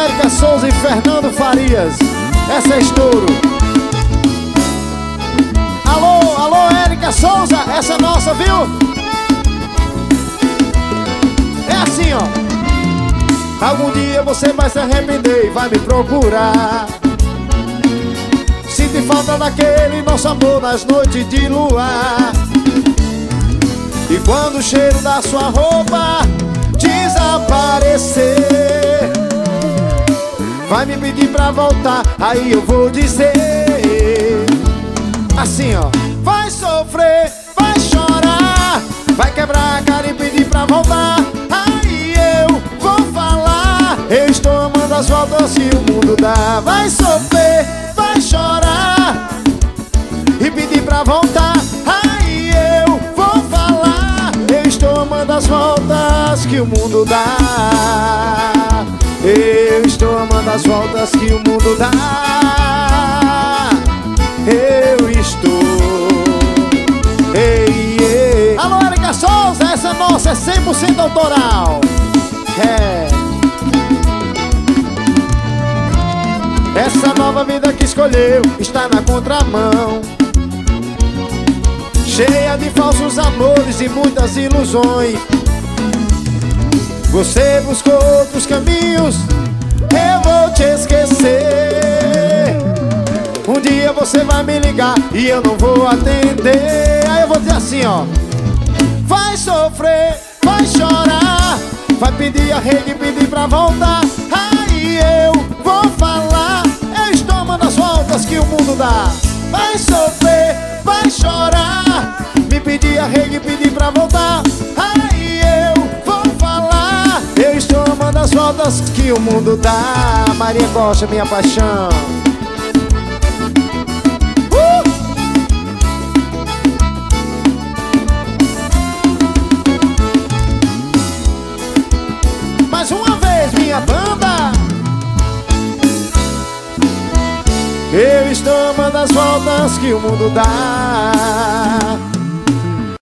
Érica Souza e Fernando Farias. Essa é estouro. Alô, alô, Érica Souza, essa é nossa, viu? É assim, ó. Algum dia você vai se arrepender e vai me procurar. Sinto falta daquele nosso amor nas noites de luar. E quando o cheiro da sua roupa desaparecer, vai me pedir pra voltar, aí eu vou dizer assim, ó. Vai sofrer, vai chorar, vai quebrar a cara e pedir pra voltar, aí eu vou falar: eu estou amando as voltas que o mundo dá. Vai sofrer, vai chorar e pedir pra voltar, aí eu vou falar: eu estou amando as voltas que o mundo dá. Eu estou amando as voltas que o mundo dá. Eu estou. Ei, ei. Alô, Érica Souza, essa nossa é 100% autoral. É. Essa nova vida que escolheu está na contramão, cheia de falsos amores e muitas ilusões. Você buscou outros caminhos, eu vou te esquecer. Um dia você vai me ligar e eu não vou atender. Aí eu vou dizer assim, ó. Vai sofrer, vai chorar, vai pedir a rede e pedir pra voltar, aí eu vou falar: eu estou amando as voltas que o mundo dá. Vai sofrer, vai chorar, me pedir a rede e pedir pra voltar, aí eu vou falar: eu estou amando as voltas que o mundo dá. Maria Costa, minha paixão. Mais uma vez, minha banda. Eu estou amando as voltas que o mundo dá.